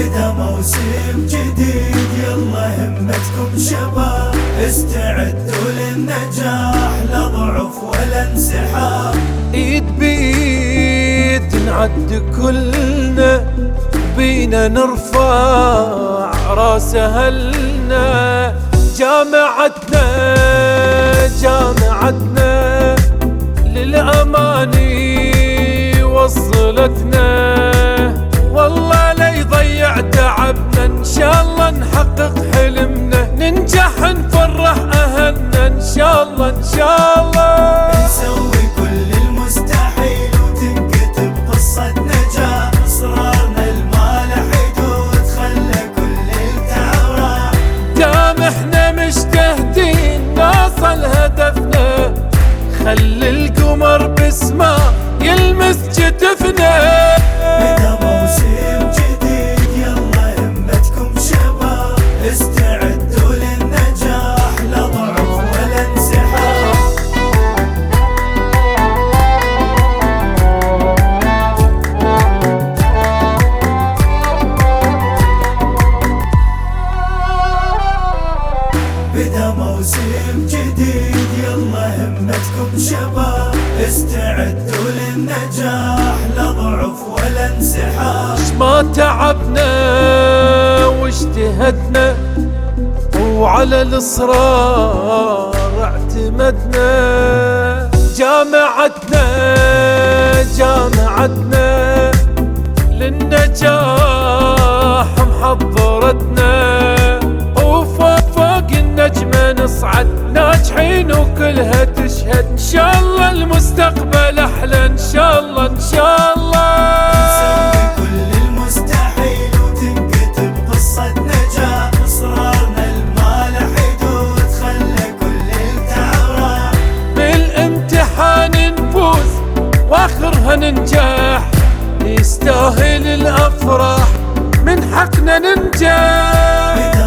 بدا موسم جديد، يلا همتكم شباب، استعدوا للنجاح، لا ضعف ولا انسحاب. ايد بايد نعد كلنا، بينا نرفع راس اهلنا. جامعتنا جامعتنا للأماني وصلتنا، والله لا يضيع تعبنا، إن شاء الله نحقق حلمنا، ننجح نفرح أهلنا، إن شاء الله إن شاء الله. نسوي كل المستحيل وتنكتب قصة نجاح، إصرارنا الما له حدود، خلى كل التعب راح. دام احنا مجتهدين نوصل هدفنا، خلي القمر بسمه يلمس جتفنا. بدا موسم جديد، يلا همتكم شباب، استعدوا للنجاح، لا ضعف ولا انسحاب. بدا موسم جديد، يلا همتكم شباب، استعدوا للنجاح، لا ضعف ولا انسحاب. ما تعبنا واجتهدنا، وعلى الإصرار اعتمدنا. جامعتنا جامعتنا للنجاح محضرتنا، وفوق النجمة نصعد ناجحين وكلها تشهد، إن شاء الله المستقبل أحلى، إن شاء الله إن شاء الله. نسوي كل المستحيل وتنكتب قصة نجاح، إصرارنا الما له حدود، خلى كل التعب راح. بالامتحان نفوز واخرها ننجح، يستاهل الافراح من حقنا ننجح.